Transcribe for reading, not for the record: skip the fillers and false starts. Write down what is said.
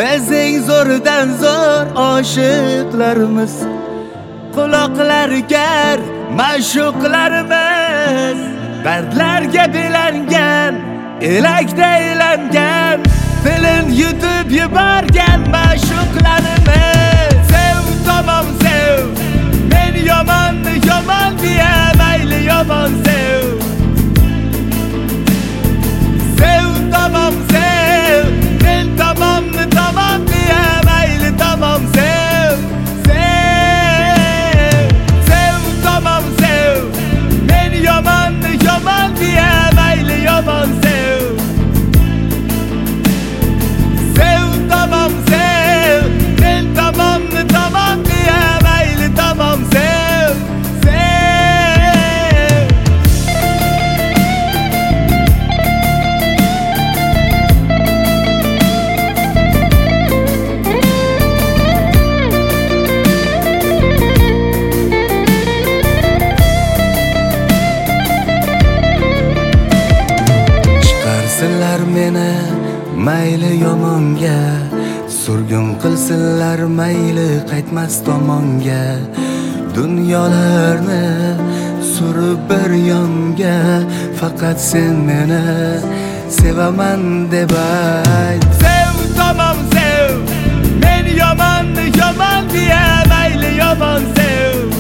Bizning zo'rdan zo'r oshiqlarimiz, quloqlarga ma'shuqlarimiz, dardlarga belangan, elakda aylangan, dilin yutib yuborgan ma'shuqlarimiz. Sev tamom sev, men yomonni yomon deya mayli yomon sev. Sev tamom sev, men tamomni tamom deya mayli tamom sev. Sev tamom sev, men yomonni yomon deya mayli yomon sev. Sev tamom sev, men tamomni tamom deya mayli tamom sev. Chiqarsinlar meni mayli yomonga, surgun qilsinlar mayli qaytmas tomonga, dunyolarni surib bir yonga, faqat sen meni sevaman deb ayt. Sev tamom sev, men yomonni yomon deya mayli yomon sev.